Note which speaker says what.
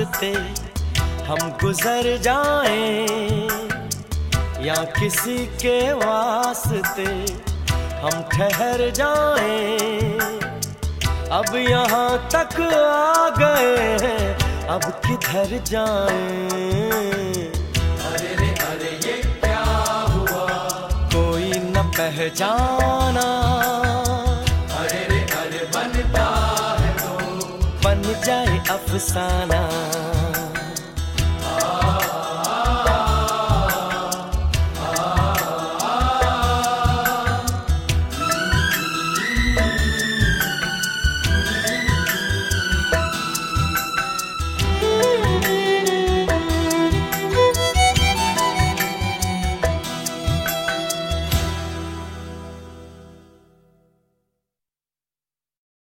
Speaker 1: रास्ते हम गुजर जाएं, या किसी के वास्ते हम ठहर जाएं। अब यहाँ तक आ गए हैं, अब किधर जाएं।
Speaker 2: अरे रे अरे ये क्या हुआ,
Speaker 1: कोई न पहचाना।
Speaker 2: अरे रे अरे बनता है तो
Speaker 1: बन जाए अफसाना।